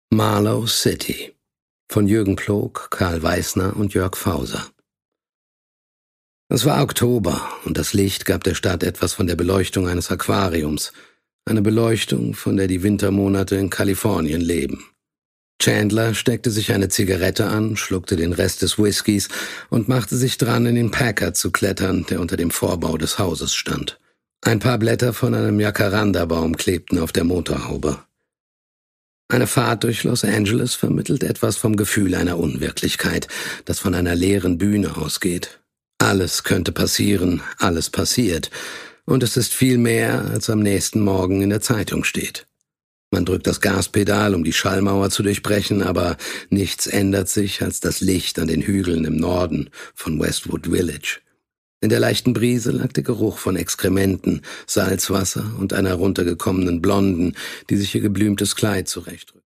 Marlow City von Jürgen Ploog, Karl Weißner und Jörg Fauser. Es war Oktober und das Licht gab der Stadt etwas von der Beleuchtung eines Aquariums, eine Beleuchtung, von der die Wintermonate in Kalifornien leben. Chandler steckte sich eine Zigarette an, schluckte den Rest des Whiskys und machte sich dran, in den Packard zu klettern, der unter dem Vorbau des Hauses stand. Ein paar Blätter von einem Jacaranda-Baum klebten auf der Motorhaube. Eine Fahrt durch Los Angeles vermittelt etwas vom Gefühl einer Unwirklichkeit, das von einer leeren Bühne ausgeht. Alles könnte passieren, alles passiert, und es ist viel mehr, als am nächsten Morgen in der Zeitung steht. Man drückt das Gaspedal, um die Schallmauer zu durchbrechen, aber nichts ändert sich als das Licht an den Hügeln im Norden von Westwood Village. In der leichten Brise lag der Geruch von Exkrementen, Salzwasser und einer runtergekommenen Blonden, die sich ihr geblümtes Kleid zurechtrückt.